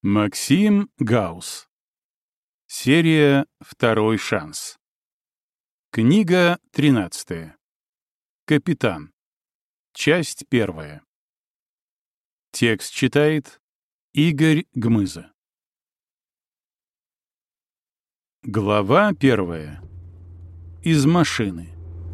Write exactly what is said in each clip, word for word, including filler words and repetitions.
Максим Гаус. Серия «Второй шанс». Книга тринадцатая. Капитан. Часть первая. Текст читает Игорь Гмыза. Глава первая. Из машины.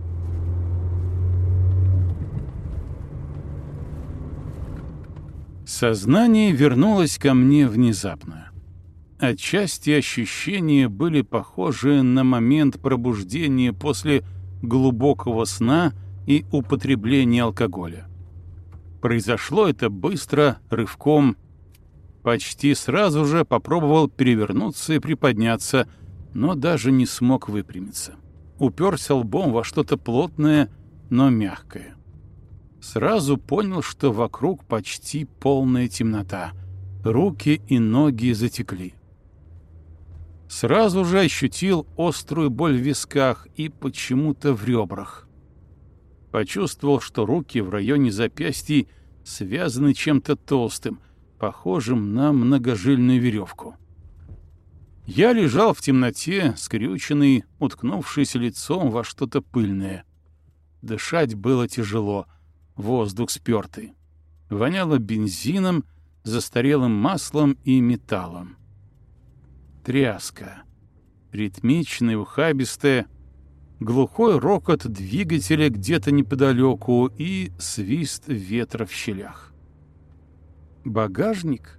Сознание вернулось ко мне внезапно. Отчасти ощущения были похожи на момент пробуждения после глубокого сна и употребления алкоголя. Произошло это быстро, рывком. Почти сразу же попробовал перевернуться и приподняться, но даже не смог выпрямиться. Уперся лбом во что-то плотное, но мягкое. Сразу понял, что вокруг почти полная темнота. Руки и ноги затекли. Сразу же ощутил острую боль в висках и почему-то в ребрах. Почувствовал, что руки в районе запястья связаны чем-то толстым, похожим на многожильную веревку. Я лежал в темноте, скрюченный, уткнувшись лицом во что-то пыльное. Дышать было тяжело, воздух спёртый. Воняло бензином, застарелым маслом и металлом. Тряска. Ритмичная, ухабистая. Глухой рокот двигателя где-то неподалеку и свист ветра в щелях. Багажник?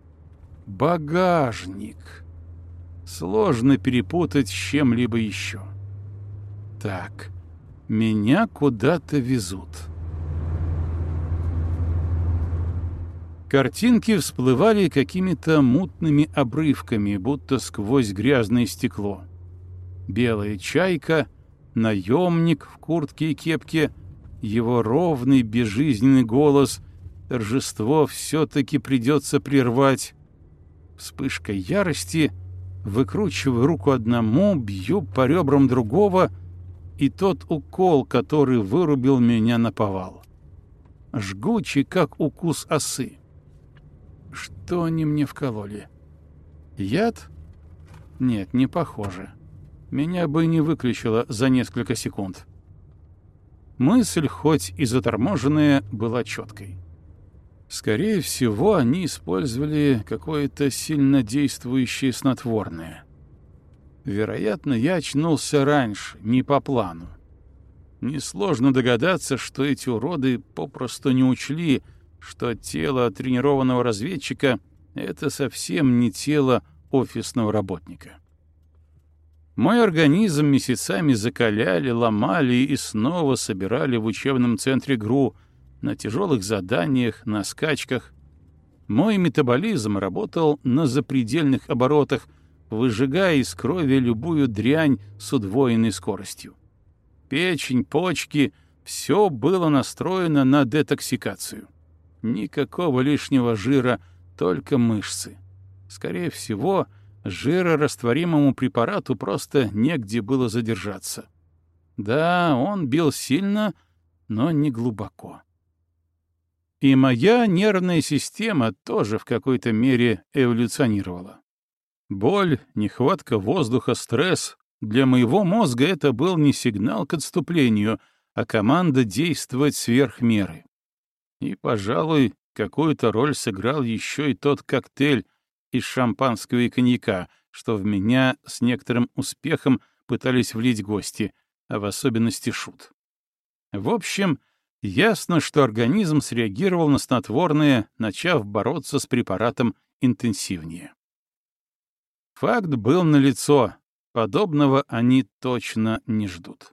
Багажник. Сложно перепутать с чем-либо еще. Так, меня куда-то везут. Картинки всплывали какими-то мутными обрывками, будто сквозь грязное стекло. Белая чайка, наемник в куртке и кепке, его ровный безжизненный голос, торжество все-таки придется прервать. Вспышка ярости, выкручиваю руку одному, бью по ребрам другого, и тот укол, который вырубил меня наповал. Жгучий, как укус осы. Что они мне вкололи? Яд? Нет, не похоже. Меня бы не выключило за несколько секунд. Мысль, хоть и заторможенная, была четкой. Скорее всего, они использовали какое-то сильнодействующее снотворное. Вероятно, я очнулся раньше, не по плану. Несложно догадаться, что эти уроды попросту не учли, что тело тренированного разведчика — это совсем не тело офисного работника. Мой организм месяцами закаляли, ломали и снова собирали в учебном центре ГРУ, на тяжелых заданиях, на скачках. Мой метаболизм работал на запредельных оборотах, выжигая из крови любую дрянь с удвоенной скоростью. Печень, почки — все было настроено на детоксикацию. Никакого лишнего жира, только мышцы. Скорее всего, жирорастворимому препарату просто негде было задержаться. Да, он бил сильно, но не глубоко. И моя нервная система тоже в какой-то мере эволюционировала. Боль, нехватка воздуха, стресс — для моего мозга это был не сигнал к отступлению, а команда действовать сверх меры. И, пожалуй, какую-то роль сыграл еще и тот коктейль из шампанского и коньяка, что в меня с некоторым успехом пытались влить гости, а в особенности Шут. В общем, ясно, что организм среагировал на снотворное, начав бороться с препаратом интенсивнее. Факт был налицо, подобного они точно не ждут.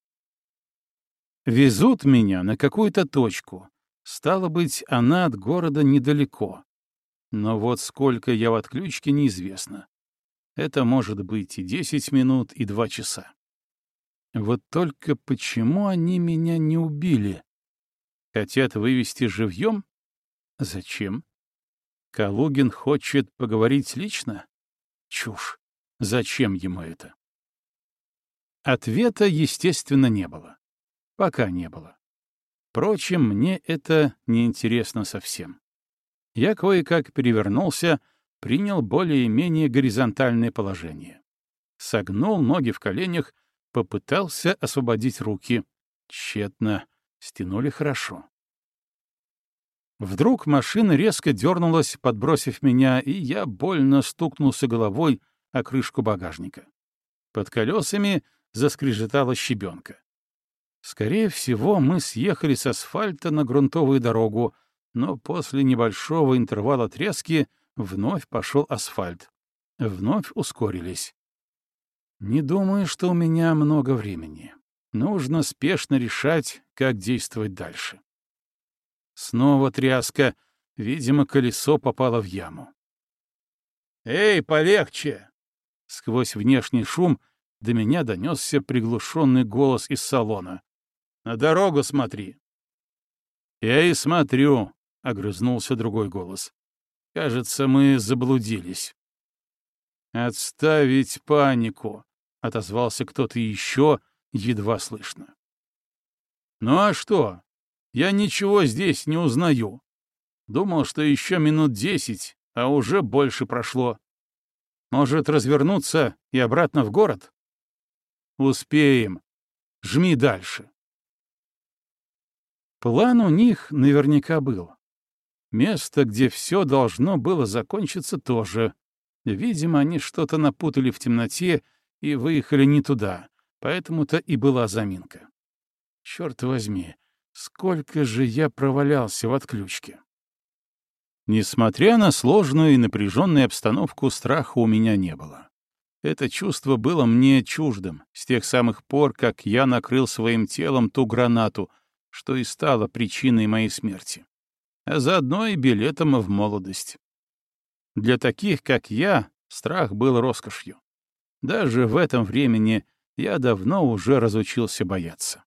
Везут меня на какую-то точку. Стало быть, она от города недалеко. Но вот сколько я в отключке, неизвестно. Это может быть и десять минут, и два часа. Вот только почему они меня не убили? Хотят вывести живьем? Зачем? Калугин хочет поговорить лично? Чушь. Зачем ему это? Ответа, естественно, не было. Пока не было. Впрочем, мне это не интересно совсем. Я кое-как перевернулся, принял более-менее горизонтальное положение. Согнул ноги в коленях, попытался освободить руки. Тщетно. Стянули хорошо. Вдруг машина резко дернулась, подбросив меня, и я больно стукнулся головой о крышку багажника. Под колесами заскрежетала щебенка. Скорее всего, мы съехали с асфальта на грунтовую дорогу, но после небольшого интервала трески вновь пошел асфальт. Вновь ускорились. Не думаю, что у меня много времени. Нужно спешно решать, как действовать дальше. Снова тряска. Видимо, колесо попало в яму. «Эй, полегче!» Сквозь внешний шум до меня донесся приглушенный голос из салона. «На дорогу смотри!» «Я и смотрю», — огрызнулся другой голос. «Кажется, мы заблудились». «Отставить панику», — отозвался кто-то еще, едва слышно. «Ну а что? Я ничего здесь не узнаю. Думал, что еще минут десять, а уже больше прошло. Может, развернуться и обратно в город? Успеем. Жми дальше». План у них наверняка был. Место, где все должно было закончиться, тоже. Видимо, они что-то напутали в темноте и выехали не туда, поэтому-то и была заминка. Черт возьми, сколько же я провалялся в отключке. Несмотря на сложную и напряженную обстановку, страха у меня не было. Это чувство было мне чуждым с тех самых пор, как я накрыл своим телом ту гранату, что и стало причиной моей смерти, а заодно и билетом в молодость. Для таких, как я, страх был роскошью. Даже в этом времени я давно уже разучился бояться.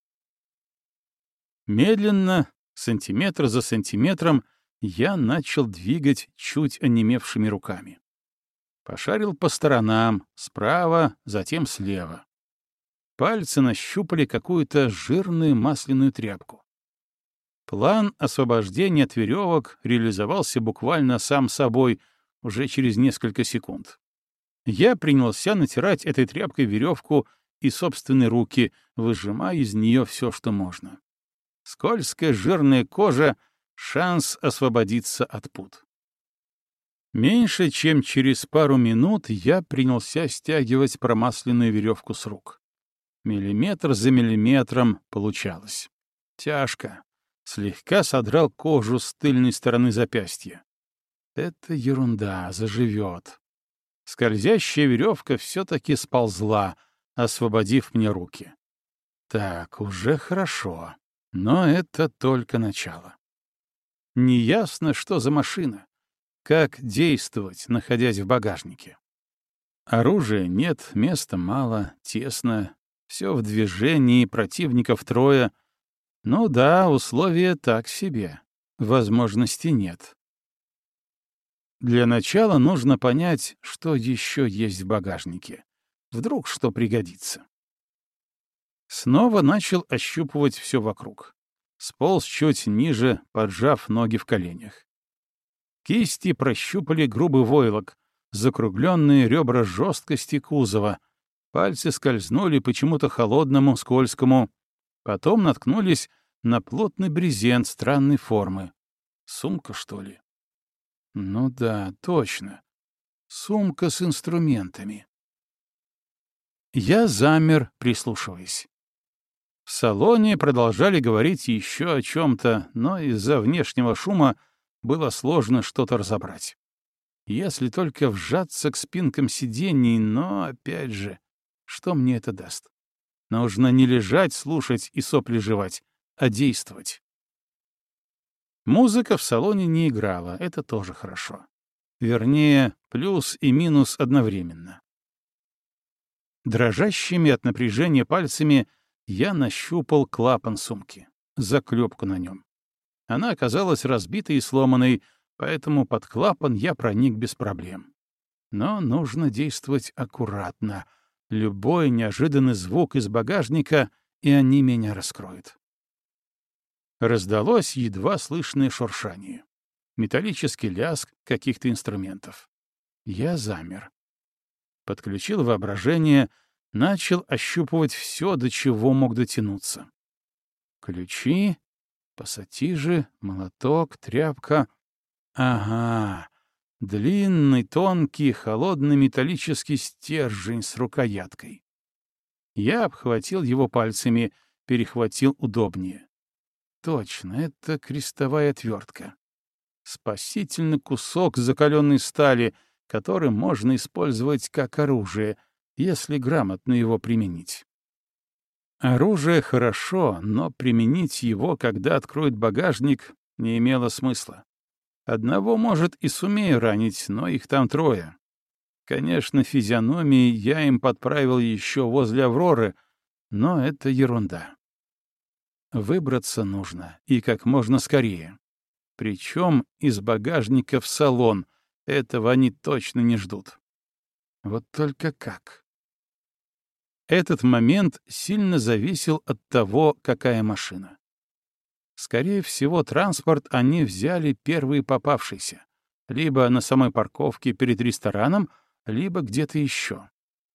Медленно, сантиметр за сантиметром, я начал двигать чуть онемевшими руками. Пошарил по сторонам, справа, затем слева. Пальцы нащупали какую-то жирную масляную тряпку. План освобождения от веревок реализовался буквально сам собой уже через несколько секунд. Я принялся натирать этой тряпкой веревку и собственные руки, выжимая из нее все, что можно. Скользкая жирная кожа — шанс освободиться от пут. Меньше чем через пару минут я принялся стягивать промасленную веревку с рук. Миллиметр за миллиметром получалось. Тяжко. Слегка содрал кожу с тыльной стороны запястья. Это ерунда, заживет. Скользящая веревка все-таки сползла, освободив мне руки. Так, уже хорошо. Но это только начало. Неясно, что за машина. Как действовать, находясь в багажнике? Оружия нет, места мало, тесно. Все в движении, противников трое. Ну да, условия так себе. Возможности нет. Для начала нужно понять, что еще есть в багажнике. Вдруг что пригодится. Снова начал ощупывать все вокруг. Сполз чуть ниже, поджав ноги в коленях. Кисти прощупали грубый войлок, закругленные ребра жесткости кузова. Пальцы скользнули почему-то холодному, скользкому. Потом наткнулись на плотный брезент странной формы. Сумка, что ли? Ну да, точно. Сумка с инструментами. Я замер, прислушиваясь. В салоне продолжали говорить еще о чем-то, но из-за внешнего шума было сложно что-то разобрать. Если только вжаться к спинкам сидений, но, опять же, что мне это даст? Нужно не лежать, слушать и сопли жевать, а действовать. Музыка в салоне не играла, это тоже хорошо. Вернее, плюс и минус одновременно. Дрожащими от напряжения пальцами я нащупал клапан сумки, заклепку на нем. Она оказалась разбитой и сломанной, поэтому под клапан я проник без проблем. Но нужно действовать аккуратно. Любой неожиданный звук из багажника, и они меня раскроют. Раздалось едва слышное шуршание. Металлический лязг каких-то инструментов. Я замер. Подключил воображение, начал ощупывать все, до чего мог дотянуться. Ключи, пассатижи, молоток, тряпка. Ага, длинный, тонкий, холодный металлический стержень с рукояткой. Я обхватил его пальцами, перехватил удобнее. Точно, это крестовая отвертка. Спасительный кусок закаленной стали, который можно использовать как оружие, если грамотно его применить. Оружие хорошо, но применить его, когда откроют багажник, не имело смысла. Одного, может, и сумею ранить, но их там трое. Конечно, физиономии я им подправил еще возле «Авроры», но это ерунда. Выбраться нужно, и как можно скорее. Причем из багажника в салон. Этого они точно не ждут. Вот только как? Этот момент сильно зависел от того, какая машина. Скорее всего, транспорт они взяли первый попавшийся. Либо на самой парковке перед рестораном, либо где-то еще.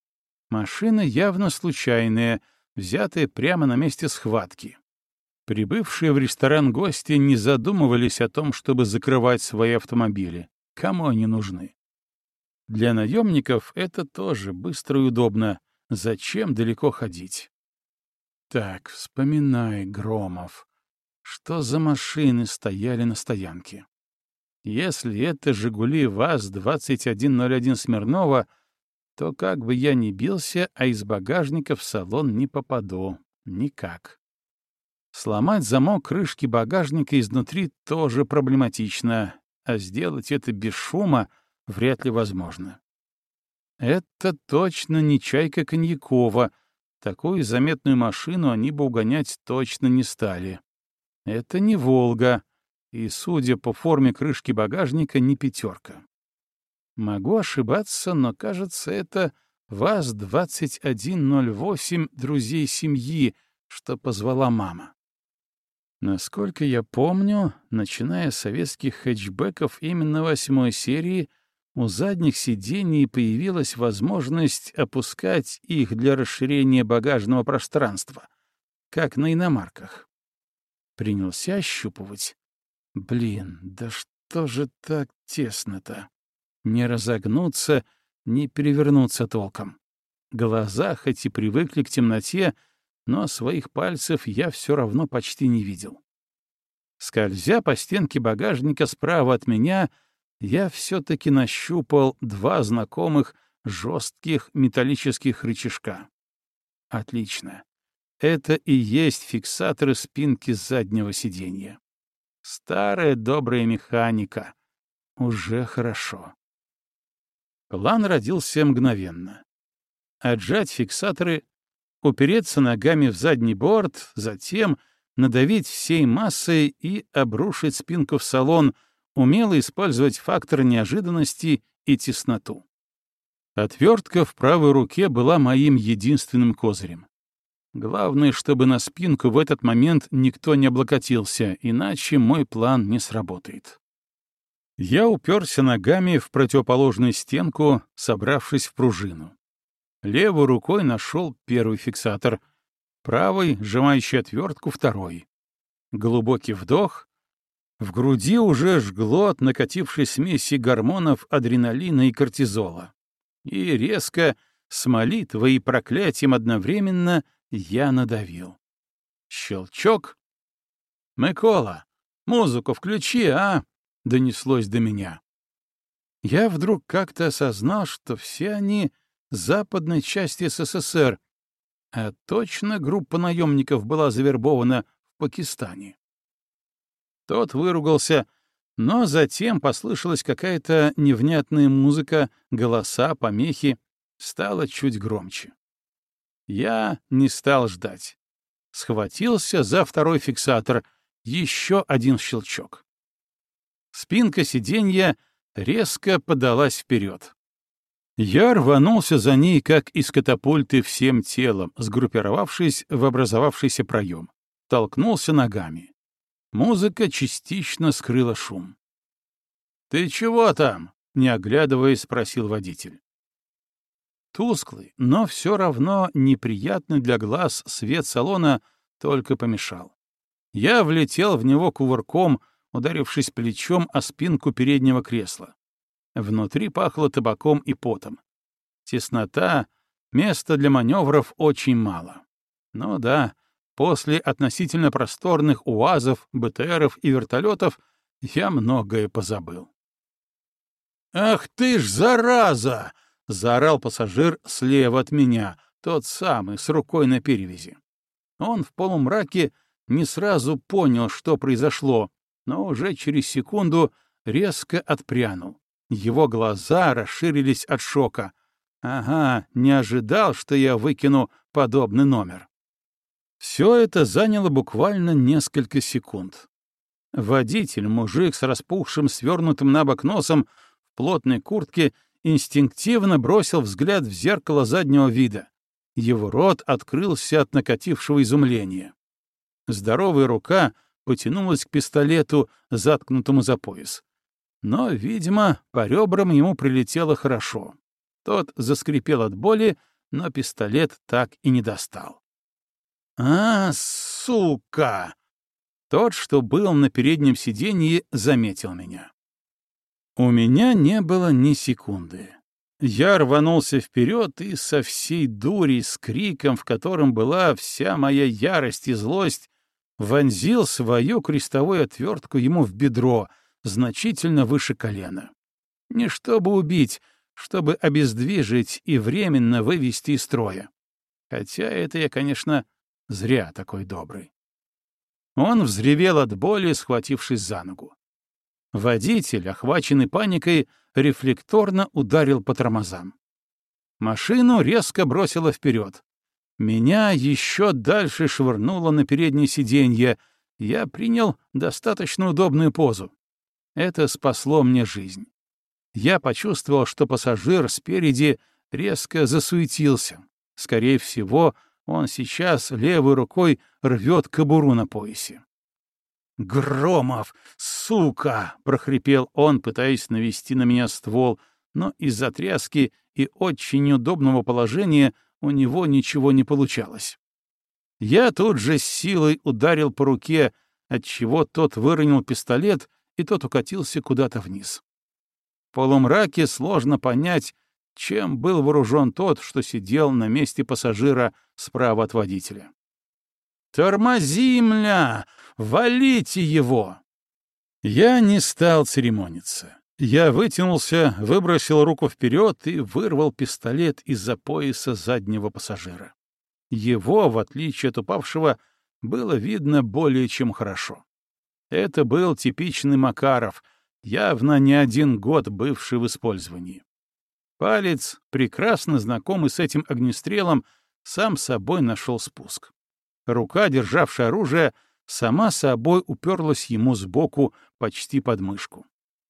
Машина явно случайная, взятая прямо на месте схватки. Прибывшие в ресторан гости не задумывались о том, чтобы закрывать свои автомобили. Кому они нужны? Для наемников это тоже быстро и удобно. Зачем далеко ходить? Так, вспоминай, Громов. Что за машины стояли на стоянке? Если это «Жигули ВАЗ двадцать один ноль один Смирнова», то как бы я ни бился, а из багажника в салон не попаду. Никак. Сломать замок крышки багажника изнутри тоже проблематично, а сделать это без шума вряд ли возможно. Это точно не «Чайка» Коньякова. Такую заметную машину они бы угонять точно не стали. Это не «Волга», и, судя по форме крышки багажника, не «пятерка». Могу ошибаться, но, кажется, это ВАЗ двадцать один ноль восемь «Друзей семьи», что позвала мама. Насколько я помню, начиная с советских хэтчбеков именно восьмой серии, у задних сидений появилась возможность опускать их для расширения багажного пространства, как на иномарках. Принялся ощупывать. Блин, да что же так тесно-то? Не разогнуться, не перевернуться толком. Глаза хоть и привыкли к темноте, но своих пальцев я все равно почти не видел. Скользя по стенке багажника справа от меня, я все-таки нащупал два знакомых жестких металлических рычажка. Отлично. Это и есть фиксаторы спинки заднего сиденья. Старая добрая механика. Уже хорошо. План родился мгновенно. Отжать фиксаторы, упереться ногами в задний борт, затем надавить всей массой и обрушить спинку в салон, умело использовать фактор неожиданности и тесноту. Отвертка в правой руке была моим единственным козырем. Главное, чтобы на спинку в этот момент никто не облокотился, иначе мой план не сработает. Я уперся ногами в противоположную стенку, собравшись в пружину. Левой рукой нашел первый фиксатор, правой, сжимающий отвертку, второй. Глубокий вдох. В груди уже жгло от накатившей смеси гормонов адреналина и кортизола. И резко, с молитвой и проклятием одновременно, я надавил. Щелчок. «Микола, музыку включи, а!» — донеслось до меня. Я вдруг как-то осознал, что все они — западной части СССР, а точно группа наемников была завербована в Пакистане. Тот выругался, но затем послышалась какая-то невнятная музыка, голоса, помехи, стало чуть громче. Я не стал ждать. Схватился за второй фиксатор, еще один щелчок. Спинка сиденья резко подалась вперед. Я рванулся за ней, как из катапульты, всем телом, сгруппировавшись в образовавшийся проем. Толкнулся ногами. Музыка частично скрыла шум. «Ты чего там?» — не оглядываясь, спросил водитель. Тусклый, но все равно неприятный для глаз свет салона только помешал. Я влетел в него кувырком, ударившись плечом о спинку переднего кресла. Внутри пахло табаком и потом. Теснота, места для маневров очень мало. Ну да, после относительно просторных УАЗов, БТРов и вертолетов я многое позабыл. «Ах ты ж, зараза!» — заорал пассажир слева от меня, тот самый, с рукой на перевязи. Он в полумраке не сразу понял, что произошло, но уже через секунду резко отпрянул. Его глаза расширились от шока. Ага, не ожидал, что я выкину подобный номер. Все это заняло буквально несколько секунд. Водитель, мужик с распухшим, свернутым на бок носом, в плотной куртке, инстинктивно бросил взгляд в зеркало заднего вида. Его рот открылся от накатившего изумления. Здоровая рука потянулась к пистолету, заткнутому за пояс. Но, видимо, по ребрам ему прилетело хорошо. Тот заскрипел от боли, но пистолет так и не достал. «А, сука!» Тот, что был на переднем сиденье, заметил меня. У меня не было ни секунды. Я рванулся вперед и со всей дури, с криком, в котором была вся моя ярость и злость, вонзил свою крестовую отвертку ему в бедро, значительно выше колена. Не чтобы убить, чтобы обездвижить и временно вывести из строя. Хотя это я, конечно, зря такой добрый. Он взревел от боли, схватившись за ногу. Водитель, охваченный паникой, рефлекторно ударил по тормозам. Машину резко бросило вперед. Меня еще дальше швырнуло на переднее сиденье. Я принял достаточно удобную позу. Это спасло мне жизнь. Я почувствовал, что пассажир спереди резко засуетился. Скорее всего, он сейчас левой рукой рвет кобуру на поясе. «Громов, сука!» — прохрипел он, пытаясь навести на меня ствол, но из-за тряски и очень неудобного положения у него ничего не получалось. Я тут же с силой ударил по руке, отчего тот выронил пистолет, и тот укатился куда-то вниз. В полумраке сложно понять, чем был вооружен тот, что сидел на месте пассажира справа от водителя. «Тормози, мля! Валите его!» Я не стал церемониться. Я вытянулся, выбросил руку вперед и вырвал пистолет из-за пояса заднего пассажира. Его, в отличие от упавшего, было видно более чем хорошо. Это был типичный Макаров, явно не один год бывший в использовании. Палец, прекрасно знакомый с этим огнестрелом, сам собой нашел спуск. Рука, державшая оружие, сама собой уперлась ему сбоку почти под мышку.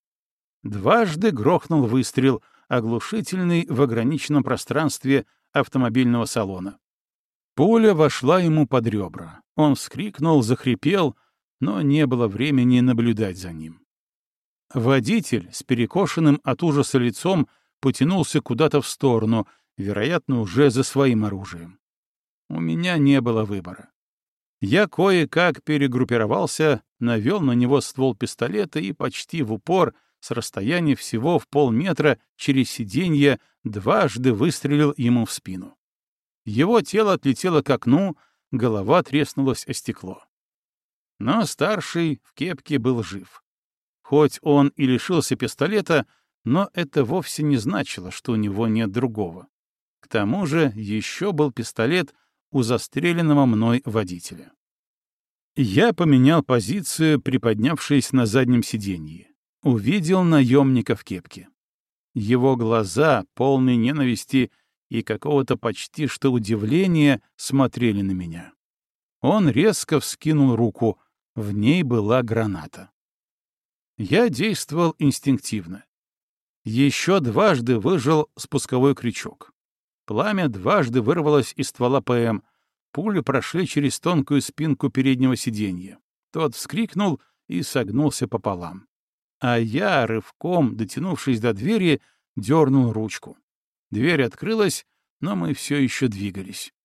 Дважды грохнул выстрел, оглушительный в ограниченном пространстве автомобильного салона. Пуля вошла ему под ребра. Он вскрикнул, захрипел, но не было времени наблюдать за ним. Водитель с перекошенным от ужаса лицом потянулся куда-то в сторону, вероятно, уже за своим оружием. У меня не было выбора. Я кое-как перегруппировался, навел на него ствол пистолета и почти в упор, с расстояния всего в полметра через сиденье, дважды выстрелил ему в спину. Его тело отлетело к окну, голова треснулась о стекло. Но старший в кепке был жив. Хоть он и лишился пистолета, но это вовсе не значило, что у него нет другого. К тому же еще был пистолет у застреленного мной водителя. Я поменял позицию, приподнявшись на заднем сиденье. Увидел наемника в кепке. Его глаза, полные ненависти и какого-то почти что удивления, смотрели на меня. Он резко вскинул руку, в ней была граната. Я действовал инстинктивно. Еще дважды выжал спусковой крючок. Пламя дважды вырвалось из ствола ПМ. Пули прошли через тонкую спинку переднего сиденья. Тот вскрикнул и согнулся пополам. А я, рывком дотянувшись до двери, дернул ручку. Дверь открылась, но мы все еще двигались.